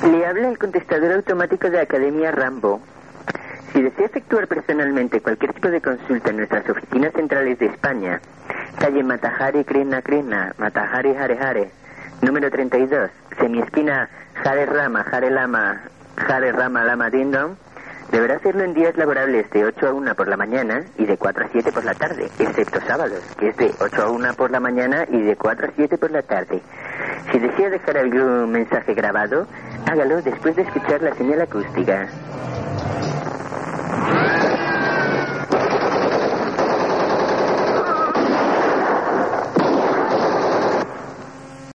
Le habla el contestador automático de Academia Rambo. Si desea efectuar personalmente cualquier tipo de consulta en nuestras oficinas centrales de España, calle Matajari Crena Crena, Matajari Jare Jare, número 32, semiesquina Jare Rama, Jare Lama, Jare Rama Lama Dindom, deberá hacerlo en días laborables de 8 a 1 por la mañana y de 4 a 7 por la tarde, excepto sábados, que es de 8 a 1 por la mañana y de 4 a 7 por la tarde. Si desea dejar algún mensaje grabado, hágalo después de escuchar la señal acústica.